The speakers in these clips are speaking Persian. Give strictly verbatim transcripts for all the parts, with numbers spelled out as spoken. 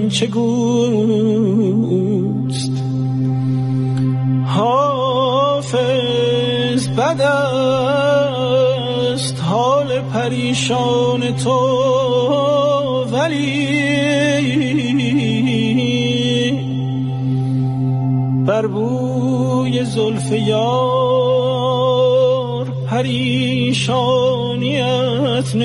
چه گوست. حافظ بد است حال پریشان تو، ولی بر بوی زلف یار پریشانیت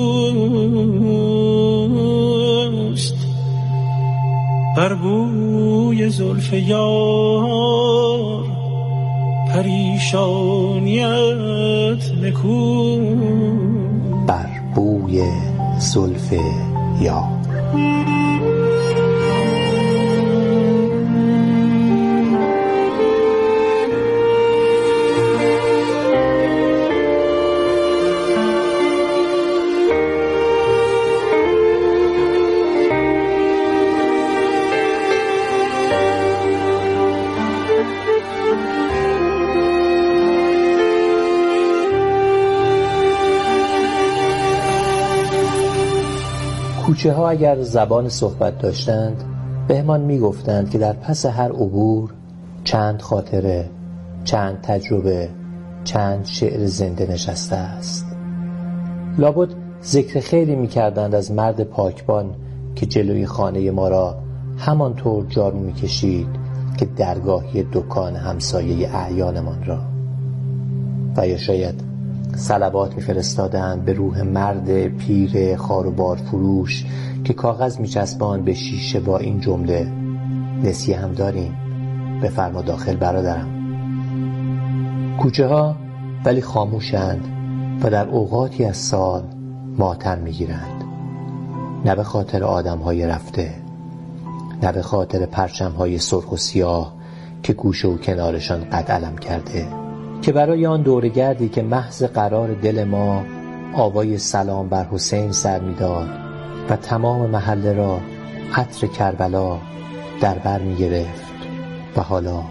نکوست. بر بوی زلف یار پریشانیت نکوست. بر بوی زلف یار. کوچه ها اگر زبان صحبت داشتند بهمان می گفتند که در پس هر عبور چند خاطره، چند تجربه، چند شعر زنده نشسته است. لابد ذکر خیری می کردند از مرد پاکبان که جلوی خانه ما را همانطور جارو می کشید که درگاهی دکان همسایه اعیانمان را، و یا شاید صلوات می فرستادند به روح مرد پیر خاروبار فروش که کاغذ می چسباند به شیشه با این جمله: نسیه هم داریم، بفرما داخل برادرم. کوچه ها ولی خاموشند و در اوقاتی از سال ماتم می گیرند، نه به خاطر آدم های رفته، نه به خاطر پرچم های سرخ و سیاه که گوشه و کنارشان قد علم کرده، که برای آن دورگردی که محض قرار دل ما آوای سلام بر حسین سر می‌داد و تمام محله را عطر کربلا در بر می‌گرفت و حالا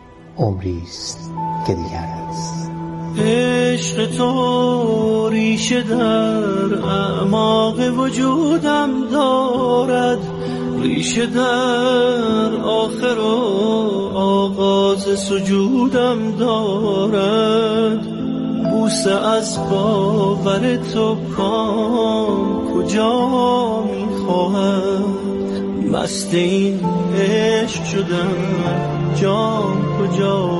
عمریست که دیگر است. عشق تو ریشه در اعماق وجودم دارد، ریشه در آخر و آغاز سجودم دارد. بوسه از باور تو کام کجا میخواهد، مست این عشق شدم جام کجا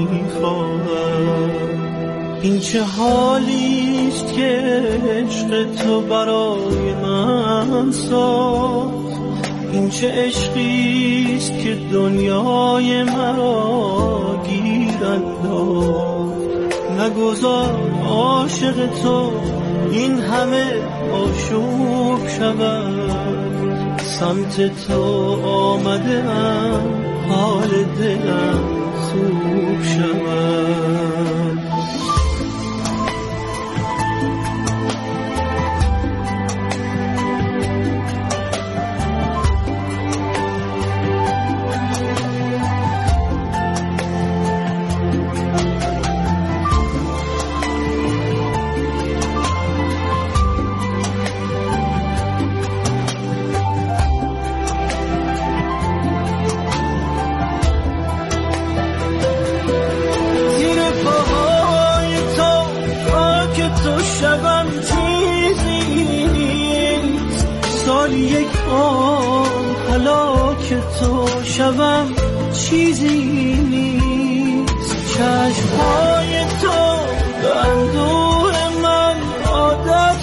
میخواهد. این چه حالیست که عشق تو برای من ساخت، این چه عشقیست که دنیای مرا گیر انداخت. نگذار عاشق تو این همه آشوب شود، سمت تو آمده ام حال دلم خوب شود. یک آن هلاک تو شوم چیزی نیست. چشمهای تو به اندوه من عادت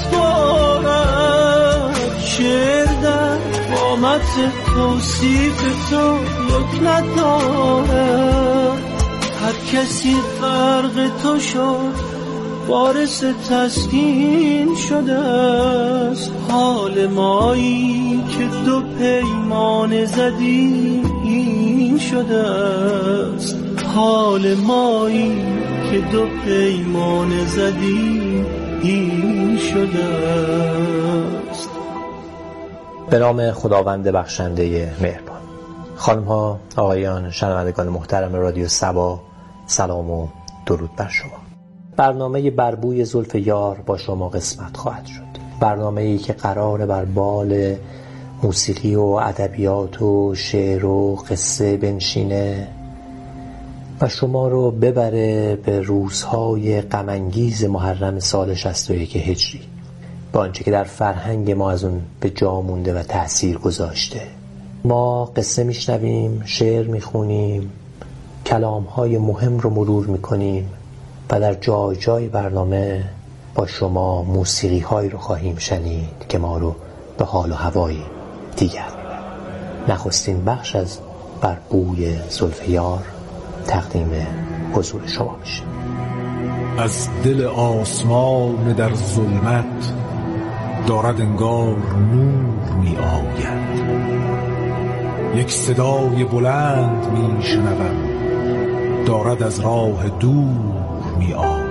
دارد، شعر در قامت توصیف تو یک ندارد. هر کسی غرق تو شد بارس تسکین شده است. حال مایی که دو پیمان زدی این شده است. حال مایی که دو پیمان زدی این شده است. به نام خداوند بخشنده مهربان. خانم ها، آقایان، شنوندگان محترم رادیو صبا، سلام و درود بر شما. برنامه بر بوی زلف یار با شما قسمت خواهد شد. برنامه‌ای که قراره بر بال موسیقی و ادبیات و شعر و قصه بنشینه و شما رو ببره به روزهای غم‌انگیز محرم سال شصت و یک هجری، با آنچه که در فرهنگ ما از اون به جا مونده و تأثیر گذاشته. ما قصه میشنویم، شعر میخونیم، کلامهای مهم رو مرور میکنیم و در جای جای برنامه با شما موسیقی هایی رو خواهیم شنید که ما رو به حال و هوای دیگر میبرد. نخستین بخش از بر بوی زلف یار تقدیم حضور شما میشه. از دل آسمان در ظلمت دارد انگار نور می آید، یک صدای بلند می شنوم دارد از راه دور می آید.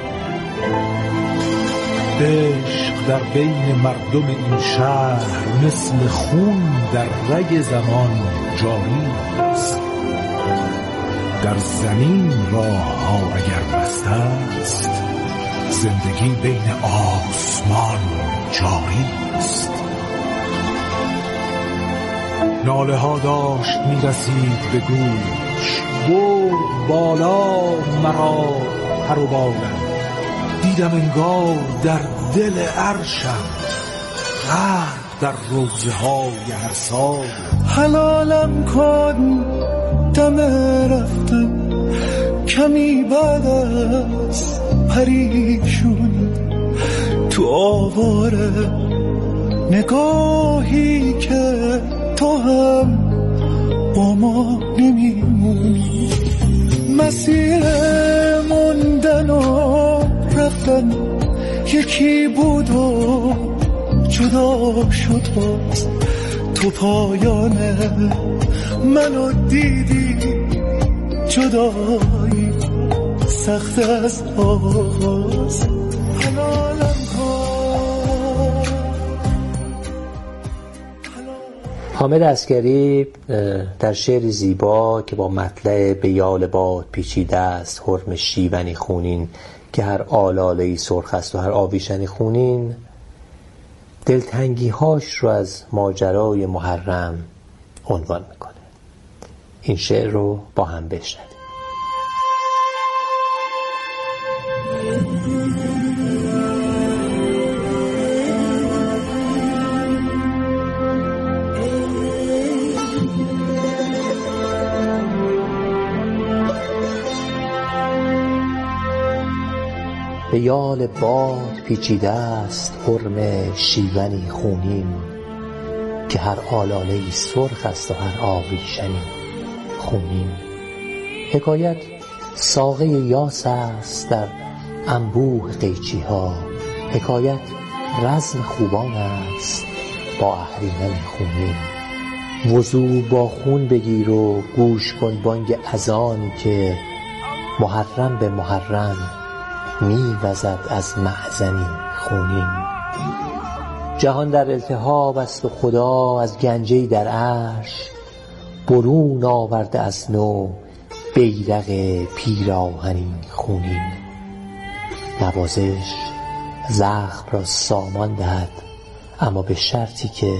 عشق در بین مردم این شهر مثل خون در رگ زمان جاری است. در زمین راه ها اگر بسته است، زندگی بین آسمان جاری است. ناله ها داشت می رسید به گوش، برد بالا مرا پر و بالم، دیدم انگار در دل عرشم غرق در روزه های هر سال. حلالم کن دم رفتن کمی بعد از پریشون، تو آواره نگاهی که تو هم با ما نمیمونی. مسیر موندن و رفتن یکی بود و جدا شد باز. تو پایان منو دیدی، جدایی سخت از آغاز. حلالم کن. حامد عسگری در شعر زیبا که با مطلع به یال باد پیچیده است، حرم شیونی خونین که هر آلاله‌ای سرخ است و هر آویشنی خونین، دلتنگی هاش رو از ماجرای محرم عنوان میکنه. این شعر رو با هم بشنویم. به یال باد پیچیده است حرم شیونی خونین که هر آلاله‌ای سرخ است و هر آویشنی خونین. حکایت ساقه یاس است در انبوه قیچی ها، حکایت رزم خوبان است با اهریمن خونین. وضو با خون بگیر و گوش کن بانگ اذانی که محرم به محرم می وزد از معزنی خونین. جهان در التهاب است و خدا از گنجه‌ای در عرش برون آورده از نو بیرق پیراهنی خونین. نوازش زخم را سامان دهد، اما به شرطی که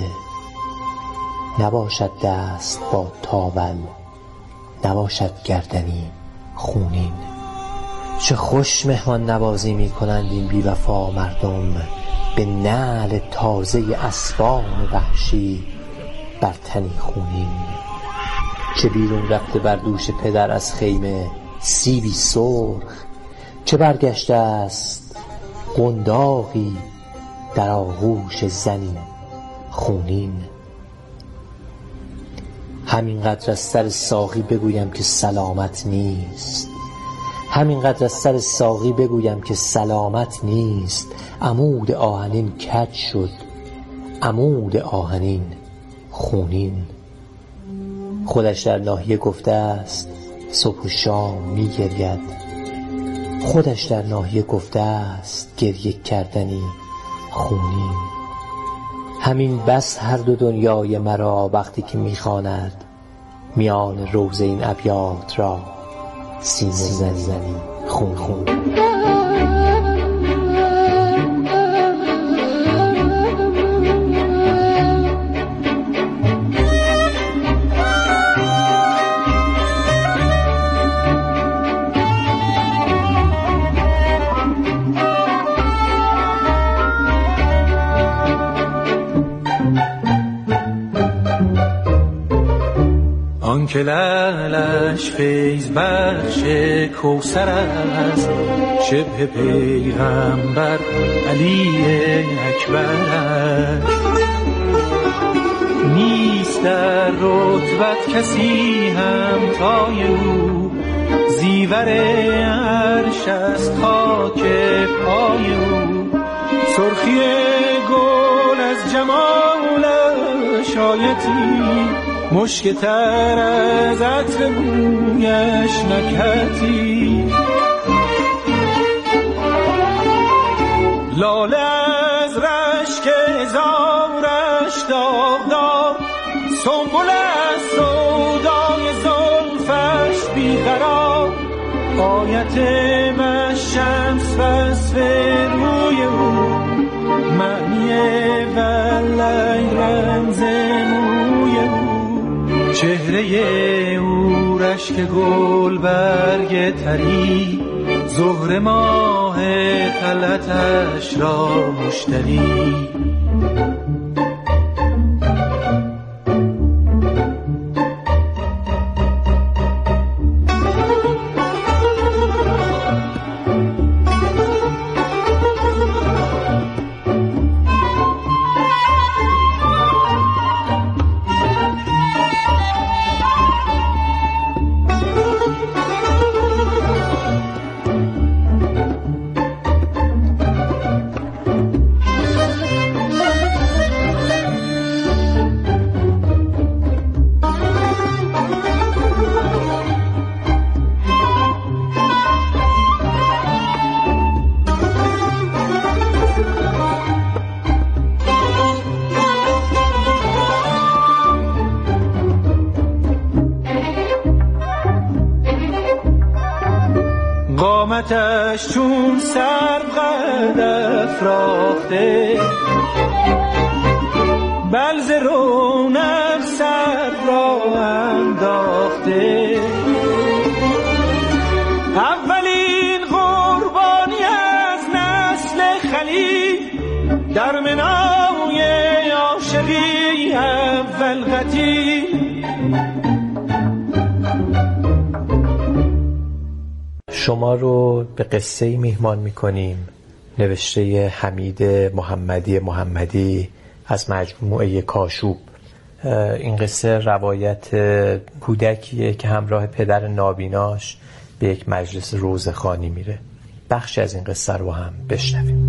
نباشد دست با تاول، نباشد گردنی خونین. چه خوش مهمان نوازی می کنند این بی وفا مردم، به نعل تازه اسبان وحشی بر تنی خونین. چه بیرون رفته بر دوش پدر از خیمه سیبی سرخ، چه برگشته است قنداقی در آغوش زنی خونین. همینقدر از سر ساقی بگویم که سلامت نیست، همینقدر از سر ساقی بگویم که سلامت نیست. عمود آهنین کج شد، عمود آهنین خونین. خودش در ناحیه گفته است صبح و شام می گرید، خودش در ناحیه گفته است گریه کردنی خونین. همین بس هر دو دنیای مرا وقتی که می خواند میان روضه این ابیات را سینه زنی زنی خون خون. که لعلش فیض بخش کوثر است، شبه پیغمبر علی اکبر است. نیست در رتبت کسی همتای او، زیور عرش است خاک پای او. سرخی گل از جمالش آیتی، مشک تر از عطر بویش نکهتی. لاله از رشک هزارش داغدار، سنبل از سودای زلفش بیقرار. آیت مشمس وصف روی او، معنی والله رمز موی او. چهره او رشک گل برگ تری، زهر ماه طلعتش را مشتری. قامتش چون سرو قد افراخته، بلز رونق سر را انداخته. اولین قربانی از نسل خلیل، در منای عاشقی اول قتیل. شما رو به قصه‌ای میهمان میکنیم نوشته حمید محمدی محمدی از مجموعه کاشوب. این قصه روایت کودکیه که همراه پدر نابیناش به یک مجلس روزخوانی میره. بخشی از این قصه رو هم بشنویم.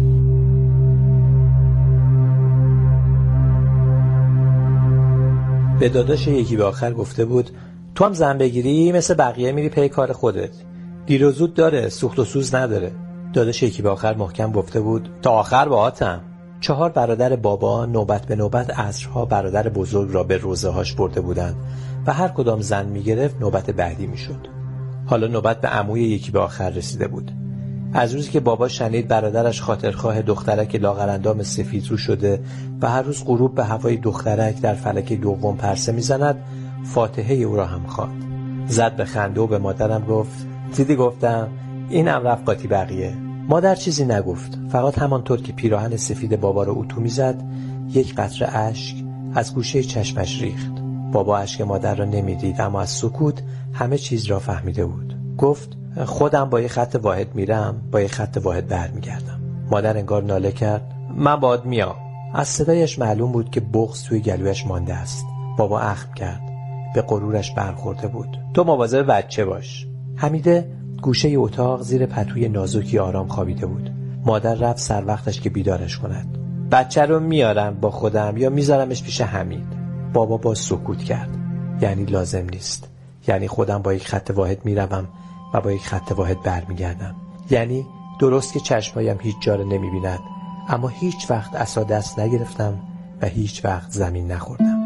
به داداش یکی به آخر گفته بود تو هم زن بگیری مثل بقیه میری پی کار خودت، دیر و زود داره، سوخت و سوز نداره. داداش یکی به آخر محکم گفته بود تا آخر باهاتم. چهار برادر بابا نوبت به نوبت عصرها برادر بزرگ را به روزه هاش برده بودند و هر کدام زن میگرفت نوبت بعدی میشد. حالا نوبت به عموی یکی به آخر رسیده بود. از روزی که بابا شنید برادرش خاطرخواه دخترک لاغرندام سفید رو شده و هر روز غروب به هوای دخترک در فلک دوم پرسه میزند، فاتحه او را هم خواند. زد به خنده و به مادرم گفت دیدی گفتم اینم رفت قاطی بقیه. مادر چیزی نگفت، فقط همانطور که پیراهن سفید بابا رو اتو میزد یک قطره اشک از گوشه چشمش ریخت. بابا اشک مادر را نمیدید اما از سکوت همه چیز را فهمیده بود. گفت خودم با یه خط واحد میرم، با یه خط واحد برمیگردم. مادر انگار ناله کرد من باهات میام. از صدایش معلوم بود که بغض توی گلویش مانده است. بابا اخم کرد، به غرورش برخورده بود. تو مواظب بچه باش. حمیده گوشه اتاق زیر پتوی نازکی آرام خوابیده بود. مادر رفت سر وقتش که بیدارش کند. بچه رو میارم با خودم یا میذارمش پیش حمید. بابا با سکوت کرد. یعنی لازم نیست. یعنی خودم با یک خط واحد میروم و با یک خط واحد برمیگردم. یعنی درست که چشمایم هیچ جا رو نمیبیند، اما هیچ وقت عصا دست نگرفتم و هیچ وقت زمین نخوردم.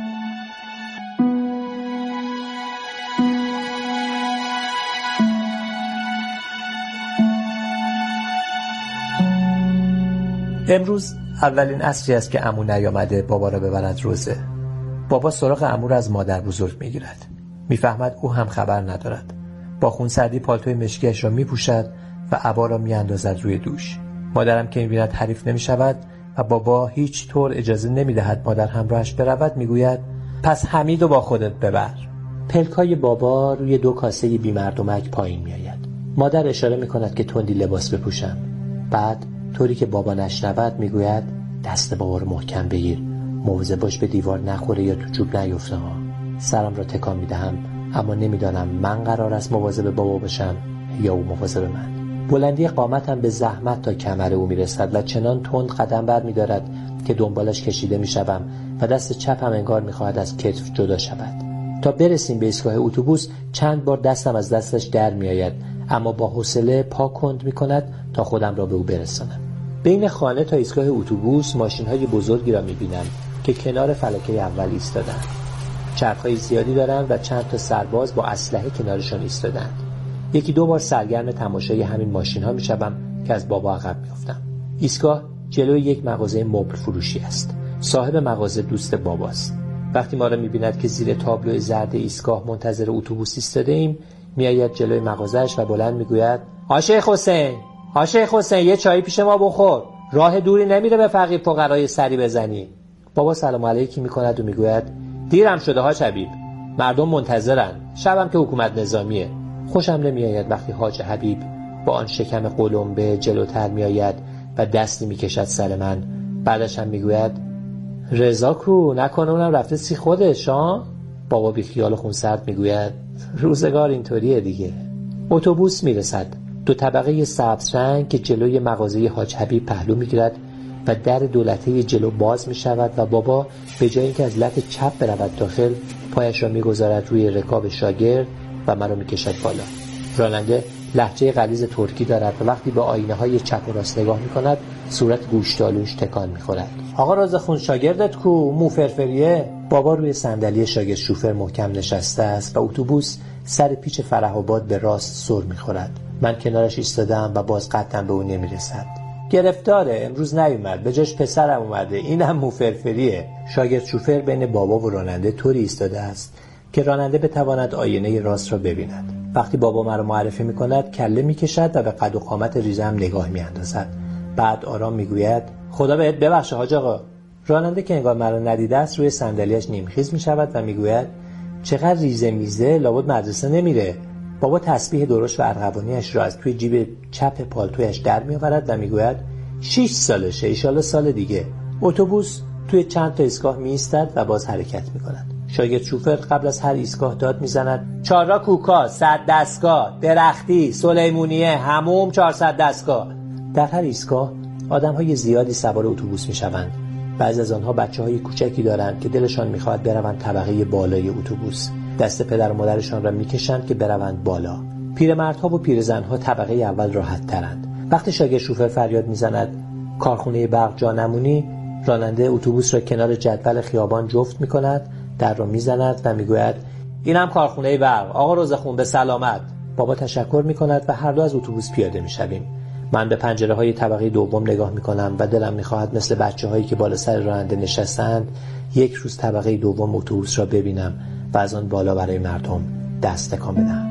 امروز اولین عصری است که عمو نیامده بابا را ببرد روزه. بابا سراغ عمو را از مادر بزرگ میگیرد. میفهمد او هم خبر ندارد. با خونسردی پالتوی مشکیش را میپوشد و عبا را میاندازد روی دوش. مادرم که میبیند حریف نمیشود و بابا هیچ طور اجازه نمیدهد مادر همراهش برود، میگوید پس حمیدو با خودت ببر. پلکای بابا روی دو کاسه بی‌مردمک پایین میآید. مادر اشاره میکند که تندی لباس بپوشم. بعد طوری که بابا نشنود میگوید دست بابا رو محکم بگیر، مواظب باش به دیوار نخوره یا تو چوب نیفته ها. سرم را تکان میدهم، اما نمیدانم من قرار است مواظب بابا باشم یا او مواظب من. بلندی قامتم به زحمت تا کمر او میرسد و چنان تند قدم بر میدارد که دنبالش کشیده میشوم و دست چپم انگار میخواهد از کتف جدا شود. تا برسیم به ایستگاه اتوبوس چند بار دستم از دستش در میآید، اما با حوصله پا کند میکند تا خودم را به او برسانم. بین خانه تا ایستگاه اتوبوس ماشین‌های بزرگی را می‌بینم که کنار فلکه اول ایستادند. چرخ‌های زیادی دارند و چند تا سرباز با اسلحه کنارشان ایستادند. یکی دو بار سرگرم تماشای همین ماشین‌ها می‌شوم که از بابا عقب می‌افتم. ایستگاه جلوی یک مغازه مبل فروشی است. صاحب مغازه دوست باباست. وقتی ما را می‌بیند که زیر تابلو زرد ایستگاه منتظر اتوبوس ایستاده‌ایم، میآید جلوی مغازه‌اش و بلند می‌گوید: آ شیخ حسین، آ شیخ حسین، یه چای پیش ما بخور. راه دوری نمیره به فقیر فقرای سری بزنی. بابا سلام علیکی میکند و میگوید: دیرم شده حاج حبیب، مردم منتظرن، شبم که حکومت نظامیه. خوشم نمیآید وقتی حاج حبیب با آن شکم قلمبه جلوتر میآید و دستی میکشد سر من. بعدش هم میگوید: رضا کو، نکنه اونم رفته سی خودش ها؟ بابا بی خیال خونسرد میگوید: روزگار اینطوریه دیگه. اتوبوس میرسد. دو طبقه سبز رنگ که جلوی مغازه حاج حبیب پهلو میگیرد و در دولته جلو باز می شود و بابا به جای اینکه از لفت چپ برود داخل، پایش را میگذارد روی رکاب شاگرد و مرا میکشد بالا. راننده لهجه غلیظ ترکی دارد و وقتی به آینه های چپ و راست نگاه میکند صورت گوشتالوش تکان میخورد. آقا رازخون، شاگردت کو؟ مو فرفریه. بابا روی صندلی شاگرد شوفر محکم نشسته است و اتوبوس سر پیچ فرح آباد به راست سر میخورد. من کنارش ایستادم و باز قدم به او نمیرسد. گرفتاره، امروز نیومد، به جاش پسرم اومده، اینم مو فرفریه. شاگرد شوفر بین بابا و راننده طوری ایستاده است که راننده بتواند آینه راست را ببیند. وقتی بابا مرا معرفی میکند کله میکشد و به قد و قامت ریزم نگاه میاندازد. بعد آرام میگوید: خدا بهت ببخشه حاج آقا. راننده که انگار مرا ندیده است روی صندلیاش نیمخیز میشود و میگوید: چقدر ریزه میزه، لابد مدرسه نمیره. بابا تسبیح درشت و ارغوانی‌اش را از توی جیب چپ پالتویش در میآورد و میگوید: شش سالشه، ایشالا سال دیگه. اتوبوس توی چند تا ایستگاه میایستد و باز حرکت میکند. شاگرد شوفر قبل از هر ایستگاه داد میزند: چهارراه کوکا، صد دستگاه، درختی، سلیمونیه، حموم، چهارصد دستگاه. در هر ایستگاه آدم‌های زیادی سوار اتوبوس میشوند. بعضی از آنها بچه‌های کوچکی دارند که دلشان میخواهد بروند طبقه بالای اتوبوس. دست پدر و مادرشان را میکشند که بروند بالا. پیرمردها و پیرزنها طبقه اول راحت ترند. وقتی شاگرد شوفر فریاد میزند: کارخونه برق جا نمونی، راننده اتوبوس را کنار جدول خیابان جفت میکند، در را میزند و میگوید: اینم کارخونه برق، آقا روزخون به سلامت. بابا تشکر میکند و هر دو از اتوبوس پیاده میشویم. من به پنجره های طبقه دوم نگاه میکنم و دلم میخواهد مثل بچه هایی که بالا سر راننده نشستند یک روز طبقه دوم اتوبوس را ببینم و از آن بالا برای مردم دست تکان بدم.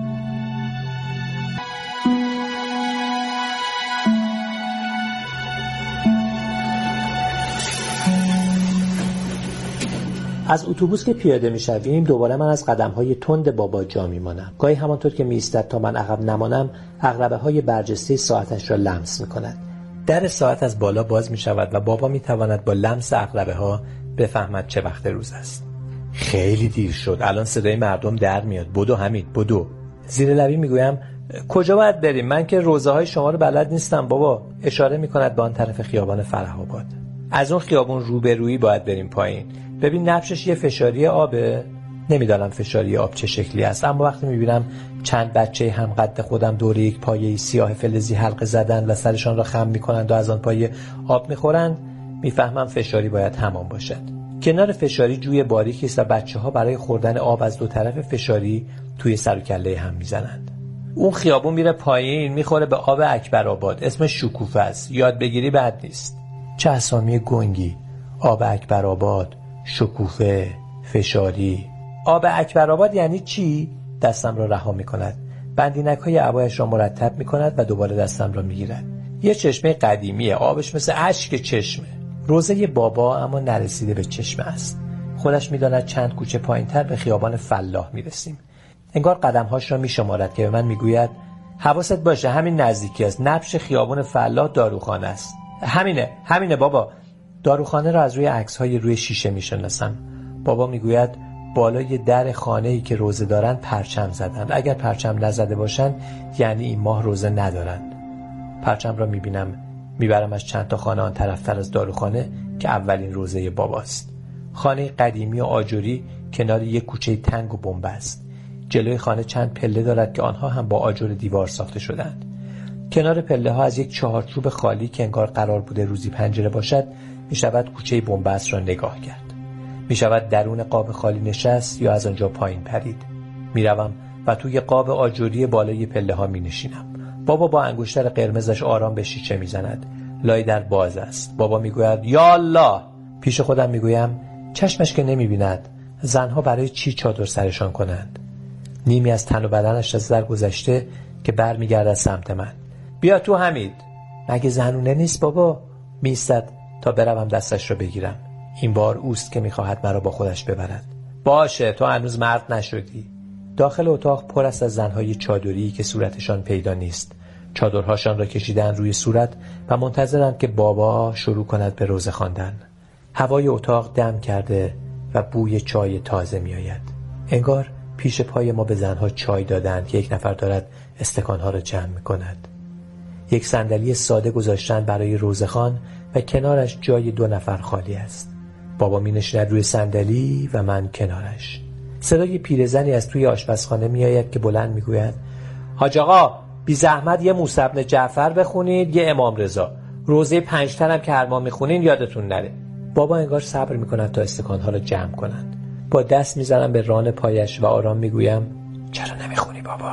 از اتوبوس که پیاده میشویم دوباره من از قدم‌های تند بابا جا میمانم. گاهی همانطور که میایستد تا من عقب نمانم، عقربه‌های برجسته ساعتش را لمس میکند. در ساعت از بالا باز میشود و بابا میتواند با لمس عقربه‌ها بفهمد چه وقت روز است. خیلی دیر شد، الان صدای مردم در میاد، بدو حمید بدو. زیر لبی میگویم: کجا باید بریم؟ من که روزهای شما رو بلد نیستم بابا. اشاره میکند به آن طرف خیابان فرح آباد. از اون خیابون روبرویی باید بریم پایین. ببین نبشش یه فشاری آبه. نمیدانم فشاری آب چه شکلی است، اما وقتی میبینم چند بچه هم قد خودم دور یک پایه سیاه فلزی حلقه زدن و سرشان را خم میکنند و از آن پایه آب میخورند، میفهمم فشاری باید همان باشد. کنار فشاری جوی باریکی است و بچه‌ها برای خوردن آب از دو طرف فشاری توی سر و کله هم میزنند. اون خیابون میره پایین، میخوره به آب اکبرآباد، اسمش شکوفه است. یاد بگیری بد نیست. چه اسامی گنگی! آب اکبرآباد، شکوفه، فشاری. آب اکبرآباد یعنی چی؟ دستم را رها میکند. بندینک های عبایش را مرتب میکند و دوباره دستم را میگیرد. یه چشمه قدیمیه، آبش مثل اشک چشمه. روزه بابا اما نرسیده به چشمه است. خودش میداند چند کوچه پایینتر به خیابان فلاح میرسیم. انگار قدمهاش را میشمارد که به من میگوید حواست باشه همین نزدیکی است، نبش خیابان فلاح داروخانه است. همینه همینه بابا. داروخانه را از روی عکس‌های روی شیشه میشناسم. بابا میگوید بالای در خانه‌ای که روزه دارند پرچم زدند. اگر پرچم نزده باشند یعنی این ماه روزه ندارند. پرچم را میبینم، میبرمش چند تا خانه آن طرفتر از داروخانه که اولین روزه باباست. خانه قدیمی و آجری کنار یک کوچه تنگ و بن‌بست. جلوی خانه چند پله دارد که آنها هم با آجر دیوار ساخته شدند. کنار پله ها از یک چهارچوب خالی که انگار قرار بوده روزی پنجره باشد می شود کوچه بن‌بست را نگاه کرد. می شود درون قاب خالی نشست یا از آنجا پایین پرید. می روم و توی قاب آجری بالای پله ها می نشینم. بابا با انگشتر قرمزش آرام به شیشه می زند. لای در باز است. بابا می گوید یا الله. پیش خودم می گویم چشمش که نمی بیند. زنها برای چی چادر سرشان کنند؟ نیمی از تن و بدنش از در گذشته که بر می گردد سمت من. بیا تو حمید. مگه زنونه نیست بابا؟ می ایستد تا بروم دستش را بگیرم. این بار اوست که می خواهد مرا با خودش ببرد. باشه تو هنوز مرد نشدی. داخل اتاق پر است از زنهای چادری که صورتشان پیدا نیست. چادرهاشان را کشیدن روی صورت و منتظرند که بابا شروع کند به روزه خواندن. هوای اتاق دم کرده و بوی چای تازه می آید. انگار پیش پای ما به زنها چای دادند که یک نفر دارد استکانها را جمع می کند. یک صندلی ساده گذاشتن برای روزه‌خوان و کنارش جای دو نفر خالی است. بابا می نشیند روی صندلی و من کنارش. صدای پیرزنی از توی آشپزخانه می آید که بلند می گوید حاج آقا بی زحمت یه موسی بن جعفر بخونید، یه امام رضا. روزه پنج تنم که هر ماه می خونین یادتون نره. بابا انگار صبر می کند تا استکانها را جمع کنند. با دست می زنم به ران پایش و آرام می گویم چرا نمی خونی بابا؟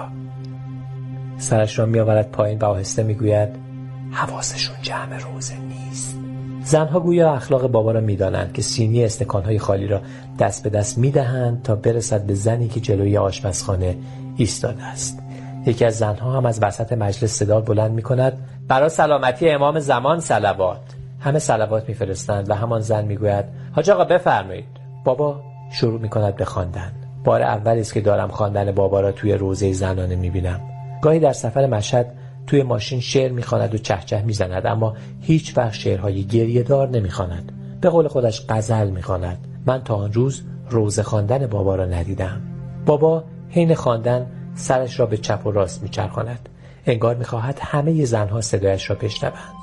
سرش را می آورد پایین و آهسته می گوید حواسشون جمع روزه نیست. زنها گویا اخلاق بابا را می دانند که سینی استکانهای خالی را دست به دست می دهند تا برسد به زنی که جلوی آشپزخانه ایستاده است. یکی از زنها هم از وسط مجلس صدا بلند می کند برای سلامتی امام زمان صلوات. همه صلوات می فرستند و همان زن می گوید حاج آقا بفرمایید. بابا شروع می کند به خواندن. بار اولی است که دارم خواندن بابا را توی روزه زنانه می بینم. گاهی در سفر مشهد توی ماشین شعر می‌خواند و چهچه می‌زند، اما هیچ وقت شعرهای گریه‌دار نمی‌خواند. به قول خودش غزل می‌خواند. من تا آن روز روزه خواندن بابا را ندیدم. بابا حین خواندن سرش را به چپ و راست می‌چرخاند. انگار می‌خواهد همه زنها صدایش را بشنوند.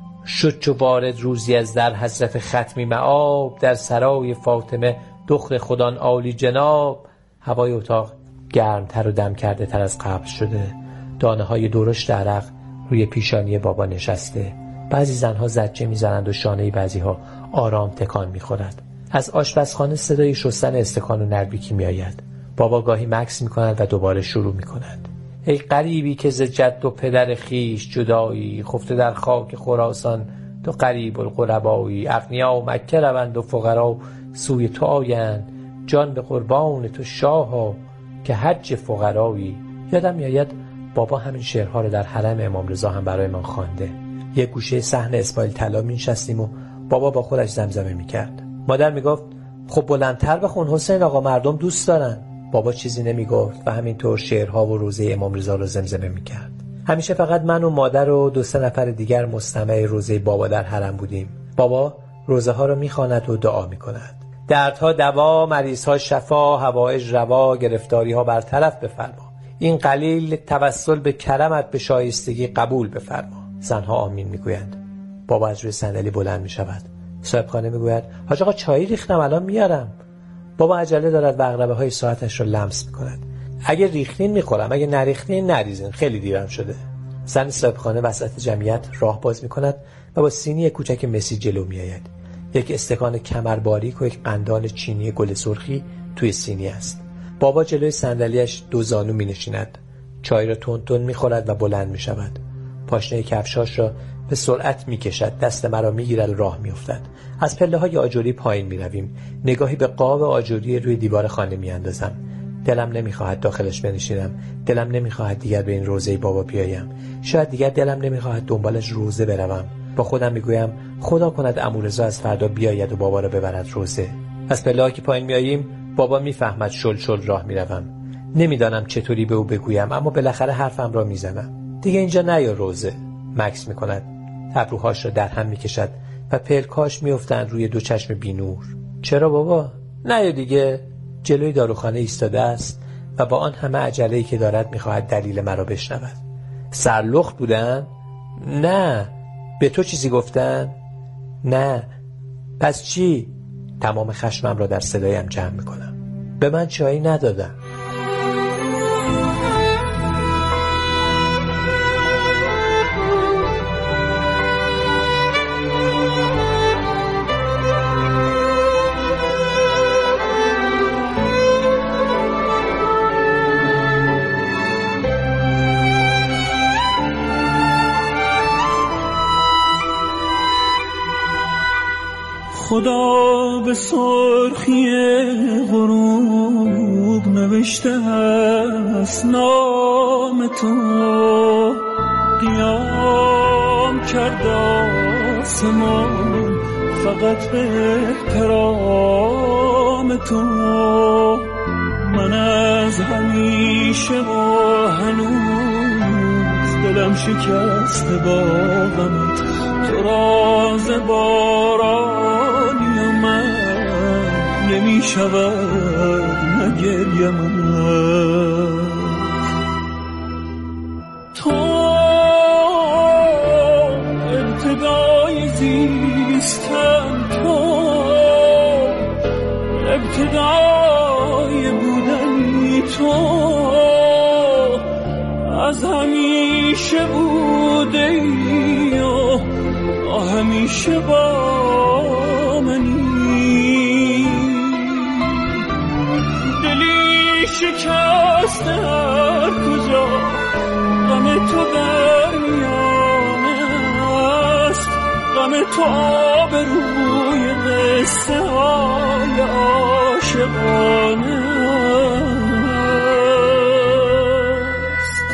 شد چو وارد روزی از در حضرت ختمی مآب، در سرای فاطمه دختر خدان عالی جناب. هوای اتاق گرمتر و دم کرده تر از قبل شده. دانه های درشت عرق روی پیشانی بابا نشسته. بعضی زنها زجه میزنند و شانه بعضی ها آرام تکان میخورد. از آشپزخانه صدای شستن استکان و نردبیکی میآید. بابا گاهی مکث میکند و دوباره شروع میکند. ای غریبی که ز جد و پدر خیش جدایی، خفته در خاک خراسان تو غریب الغربایی. اغنیا و مکه روند و فقرا سوی تو آیند، جان به قربان تو شاها که حج فقرایی. یادم میآید بابا همین شعرها رو در حرم امام رضا هم برای من خوانده. یک گوشه صحن اسماعیل طلا می‌نشستیم و بابا با خودش زمزمه می‌کرد. مادر میگفت خب بلندتر بخون حسین آقا، مردم دوست دارن. بابا چیزی نمیگفت و همینطور شعرها و روزه امام رضا رو زمزمه می‌کرد. همیشه فقط من و مادر و دو سه نفر دیگر مستمع روزه بابا در حرم بودیم. بابا روزه ها رو می‌خواند و دعا می‌کند. دردها دوا، مریض‌ها شفا، حوائج روا، گرفتاری‌ها برطرف بفرما. این قلیل توسل به کرمت به شایستگی قبول بفرما. زنها آمین میگویند. بابا از روی صندلی بلند میشود. صاحبخانه میگوید حاج آقا چای ریختم الان میارم. بابا عجله دارد و عقربه های ساعتش را لمس میکند. اگه ریختین میخورم، اگه نریختین نریزین، خیلی دیرم شده. زن صاحبخانه وسط جمعیت راه باز میکند و با سینی کوچک مسی جلو میآید. یک استکان کمر باریک و یک قندان چینی گل سرخی توی سینی است. بابا جلوی صندلیاش دو زانو می نشیند. چای را تون تون می خورد و بلند می شود. پاشنه کفشاش را به سرعت می کشد. دست مرا می گیرد و راه می افتد. از پله های آجری پایین می رویم. نگاهی به قاب آجری روی دیوار خانه می اندازم. دلم نمی خواهد داخلش بنشینم. دلم نمی خواهد دیگر به این روزه بابا بیایم. شاید دیگر دلم نمی خواهد دنبالش روزه بروم. با خودم می گویم خدا کند عمو رضا از فردا بیاید و بابا را ببرد روزه. از پله ها که پایین می آییم بابا میفهمد شل شل راه میروم. نمیدانم چطوری به او بگویم، اما بالاخره حرفم را میزنم. دیگه اینجا نیا روزه. مکس میکند. ابروهاش را در هم میکشد و پلکاش میافتند روی دو چشم بینور. چرا بابا؟ نیا دیگه. جلوی داروخانه ایستاده است و با آن همه عجله‌ای که دارد میخواهد دلیل مرا بشنود. سرلخت بودن؟ نه. به تو چیزی گفتن؟ نه. پس چی؟ تمام خشمم را در صدایم جمع میکنم. به من چایی ندادن. خدا به سرخی غروب نوشته است نام تو، قیام کرد آسمان فقط به احترام تو. من از همیشه و هنوز دلم شکسته با غمت، تو راز بارانی و من نمی شود نگریم من. تو ابتدای زیستن، تو ابتدای بودنی، تو از همیشه بوده ای و همیشه با منی. دلی شکسته هر کجا غم تو در میانه است، غم تو آب روی قصه های عاشقانه است.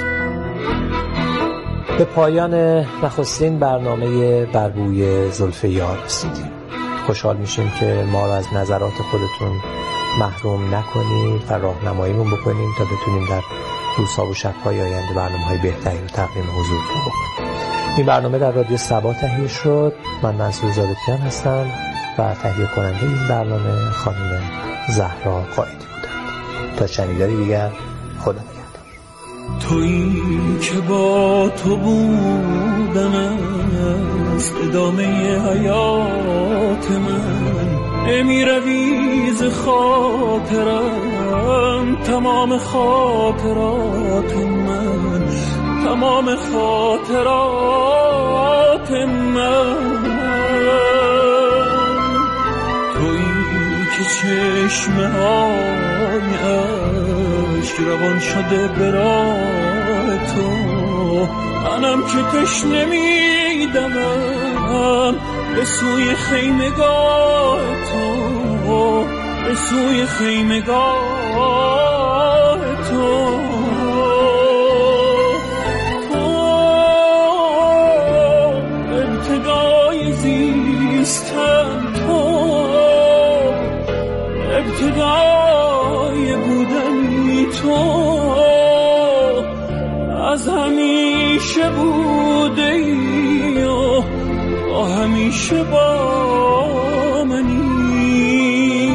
به پایان نخستین برنامه بر بوی زلف یار رسیدیم. خوشحال میشیم که ما رو از نظرات خودتون محروم نکنید و راهنماییمون بکنید تا بتونیم در روزها و شب‌های آینده برنامه‌های بهتری رو تقدیم حضورتون بکنیم. این برنامه در رادیو صبا تهیه شد. من منصور زادتیان هستم و تهیه کننده این برنامه خانم زهرا قائدی بودند. تا شنیداری دیگر، خدا نگهدار. تویی که با تو بودن است ادامه حیات من، نمی روی ز خاطرم تمام خاطرات من، تمام خاطرات من. تویی که چشمه های عشق روان شده برای تو، منم که تشنه میدمم به سوی خیمگاه تو، به سوی خیمگاه تو. تو ابتدای زیستن، تو ابتدای بودنی، تو از همیشه بوده ای و همیشه با منی.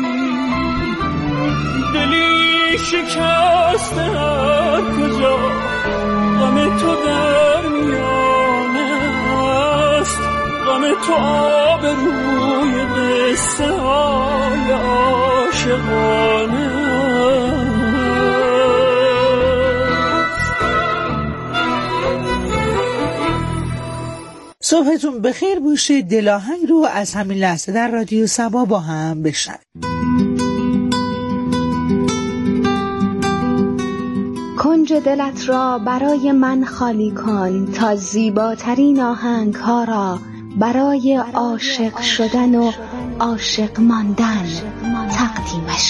دلی شکسته هر کجا غم تو در میانه است، غم تو آب روی قصه های عاشقانه. صبحتون بخیر باشه. دلاهنگ رو از همین لحظه در رادیو صبا با هم بشنویم. کنج دلت را برای من خالی کن تا زیباترین آهنگ ها را برای عاشق شدن و عاشق ماندن تقدیمش